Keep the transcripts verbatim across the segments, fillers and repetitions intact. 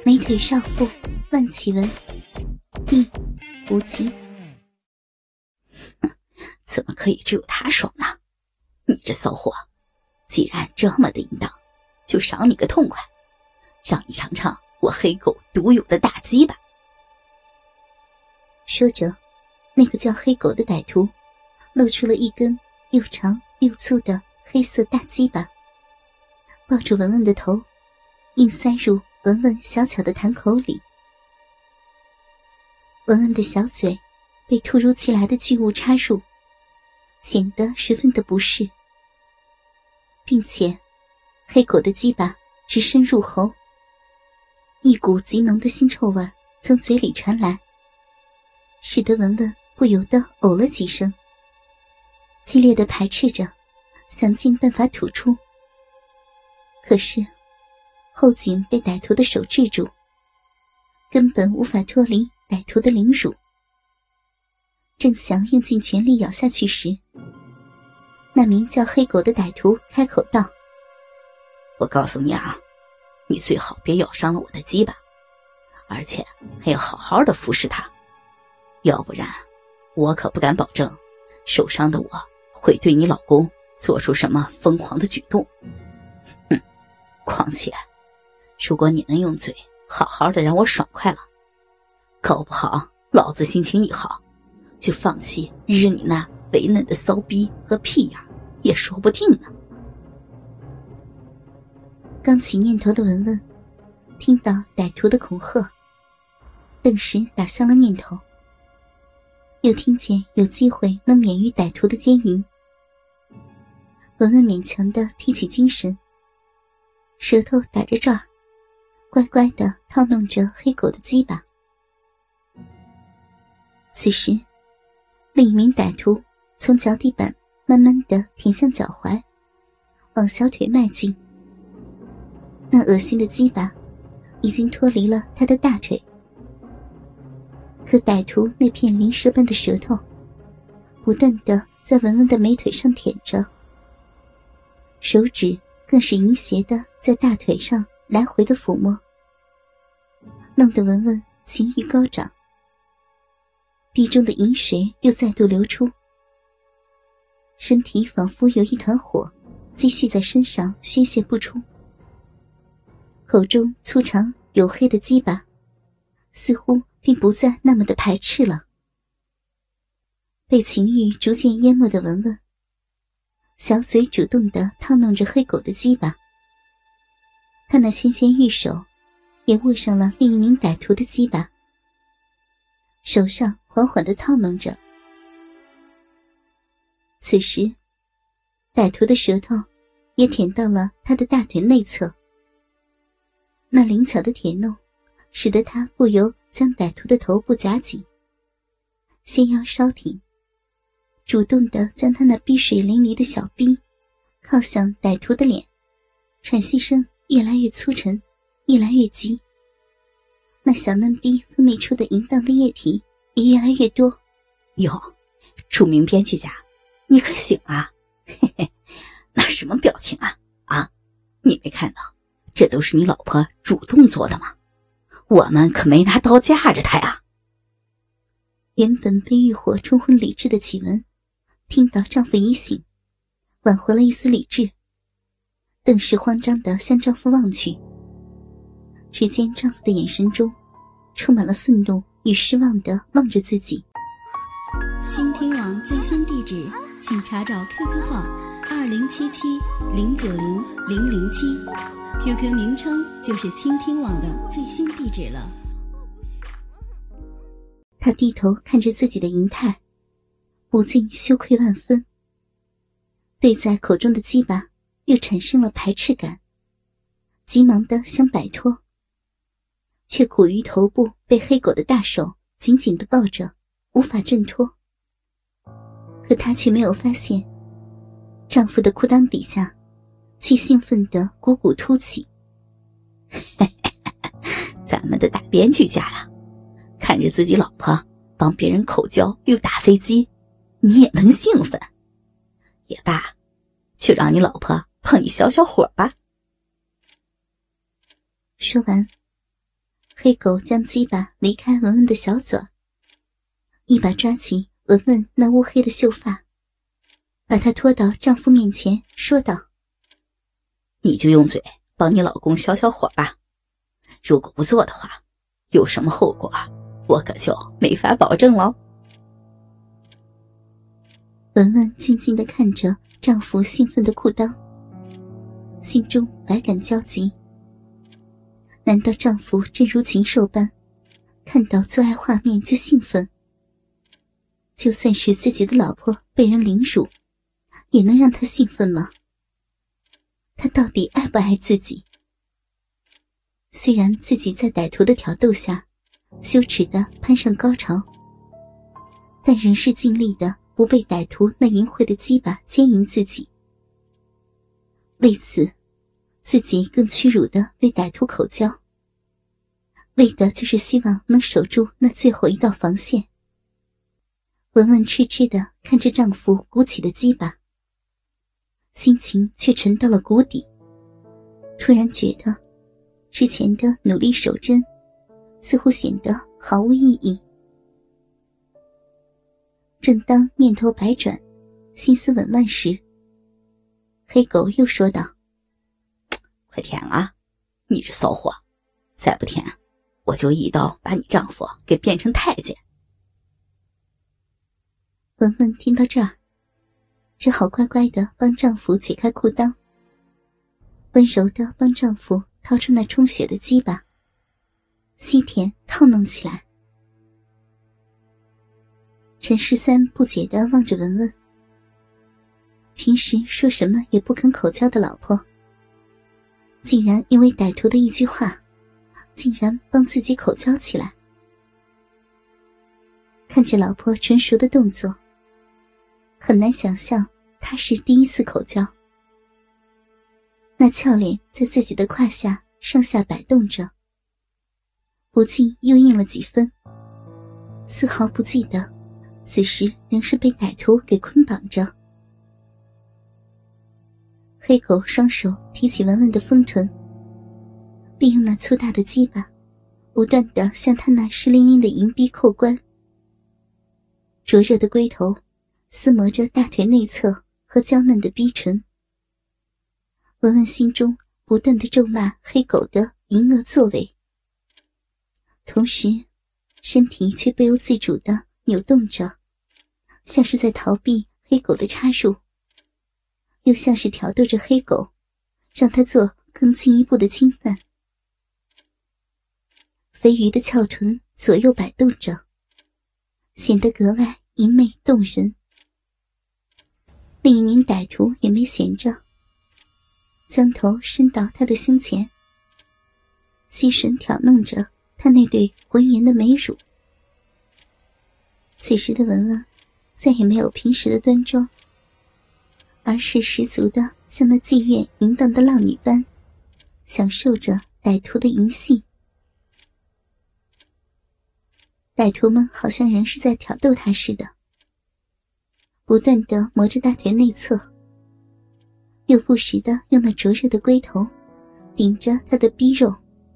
美腿少妇万绮雯，第五集。 怎么可以只有他爽呢？你这骚货，既然这么的淫荡，就赏你个痛快，让你尝尝我黑狗独有的大鸡吧。 说着，那个叫黑狗的歹徒露出了一根又长又粗的黑色大鸡巴，抱住文文的头，硬塞入文文小巧的潭口里。文文的小嘴被突如其来的巨物插入，显得十分的不适，并且黑狗的鸡巴直深入喉，一股极浓的腥臭味从嘴里传来，使得文文不由得呕了几声，激烈的排斥着，想尽办法吐出。可是后颈被歹徒的手制住，根本无法脱离歹徒的凌辱。正想用尽全力咬下去时，那名叫黑狗的歹徒开口道： 我告诉你啊，你最好别咬伤了我的鸡巴，而且还要好好的服侍它，要不然我可不敢保证受伤的我会对你老公做出什么疯狂的举动。哼，况且如果你能用嘴好好的让我爽快了，搞不好老子心情一好就放弃日你那肥嫩的骚逼和屁眼也说不定呢。 刚起念头的文文听到歹徒的恐吓，顿时打消了念头，又听见有机会能免于歹徒的奸淫，文文勉强地提起精神，舌头打着转，乖乖地套弄着黑狗的鸡巴。此时另一名歹徒从脚底板慢慢地舔向脚踝，往小腿迈进。那恶心的鸡巴已经脱离了他的大腿，可歹徒那片灵蛇般的舌头不断地在文文的美腿上舔着，手指更是淫邪地在大腿上来回的抚摸，弄得文文情欲高涨，鼻中的淫水又再度流出，身体仿佛有一团火继续在身上宣泄不出，口中粗长黝黑的鸡巴似乎并不再那么的排斥了。被情欲逐渐淹没的文文小嘴主动地套弄着黑狗的鸡巴，他那纤纤玉手也握上了另一名歹徒的鸡巴，手上缓缓地套弄着。此时歹徒的舌头也舔到了他的大腿内侧，那灵巧的舔弄使得他不由将歹徒的头部夹紧，纤腰稍挺，主动地将他那逼水淋漓的小逼靠向歹徒的脸，喘息声越来越粗沉，越来越急，那小嫩逼分泌出的淫荡的液体也越来越多。 哟，著名编剧家，你可醒啊？嘿嘿，那什么表情啊？啊，你没看到这都是你老婆主动做的吗？我们可没拿刀架着她呀。 原本被欲火冲昏理智的启文听到丈夫已醒，挽回了一丝理智，顿时慌张地向丈夫望去，只见丈夫的眼神中充满了愤怒与失望地望着自己。 倾听网最新地址，请查找 Q Q 号二零七七零九零零零七 ，Q Q 名称就是倾听网的最新地址了。 她低头看着自己的淫态，不禁羞愧万分，对在口中的鸡巴又产生了排斥感，急忙地想摆脱，却苦于头部被黑狗的大手紧紧地抱着，无法挣脱。可她却没有发现丈夫的裤裆底下却兴奋地鼓鼓凸起。 咱们的大编剧家呀，看着自己老婆帮别人口交又打飞机，你也能兴奋。也罢，就让你老婆碰你消消火吧。 说完， 黑狗将鸡巴离开文文的小嘴，一把抓起文文那乌黑的秀发，把她拖到丈夫面前，说道： 你就用嘴帮你老公消消火吧，如果不做的话，有什么后果我可就没法保证喽。 文文静静地看着丈夫兴奋的裤裆，心中百感交集。难道丈夫真如禽兽般，看到做爱画面就兴奋？就算是自己的老婆被人凌辱，也能让他兴奋吗？他到底爱不爱自己？虽然自己在歹徒的挑逗下羞耻地攀上高潮，但仍是尽力的不被歹徒那淫秽的鸡巴奸淫自己。为此，自己更屈辱地为歹徒口交，为的就是希望能守住那最后一道防线。文文痴痴地看着丈夫鼓起的鸡巴，心情却沉到了谷底，突然觉得之前的努力守贞似乎显得毫无意义。正当念头百转，心思紊乱时，黑狗又说道： 快舔啊，你这骚货，再不舔我就一刀把你丈夫给变成太监。 文文听到这儿，只好乖乖地帮丈夫解开裤裆，温柔地帮丈夫掏出那充血的鸡巴，吸舔套弄起来。陈十三不解地望着文文，平时说什么也不肯口交的老婆，竟然因为歹徒的一句话，竟然帮自己口交起来。看着老婆纯熟的动作，很难想象她是第一次口交。那俏脸在自己的胯下上下摆动着，不禁又硬了几分，丝毫不记得此时仍是被歹徒给捆绑着。黑狗双手提起文文的丰臀，并用那粗大的鸡巴不断地向他那湿淋淋的银逼扣关。灼热的龟头撕磨着大腿内侧和娇嫩的逼唇，文文心中不断地咒骂黑狗的淫恶作为，同时身体却不由自主地扭动着，像是在逃避黑狗的插入，又像是挑逗着黑狗，让他做更进一步的侵犯。肥鱼的翘臀左右摆动着，显得格外淫媚动人。另一名歹徒也没闲着，将头伸到他的胸前，吸吮挑弄着他那对浑圆的美乳。此时的文文再也没有平时的端庄，而是十足的像那妓院淫荡的浪女般，享受着歹徒的淫戏。歹徒们好像仍是在挑逗他似的，不断地磨着大腿内侧，又不时地用那灼热的龟头顶着他的逼肉。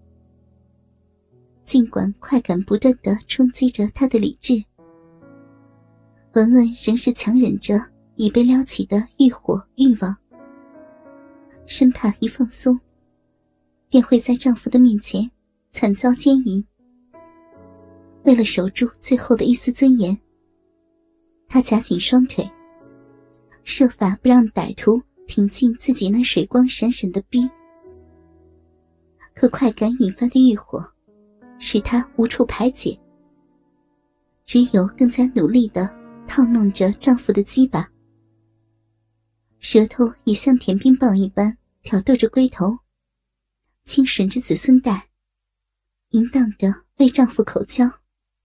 尽管快感不断地冲击着他的理智，文文仍是强忍着已被撩起的欲火欲望，生怕一放松便会在丈夫的面前惨遭奸淫。为了守住最后的一丝尊严，她夹紧双腿，设法不让歹徒挺进自己那水光闪闪的逼。可快感引发的欲火使她无处排解，只有更加努力地套弄着丈夫的鸡巴，舌头也像舔冰棒一般挑逗着龟头，轻吮着子孙带，淫荡地为丈夫口交。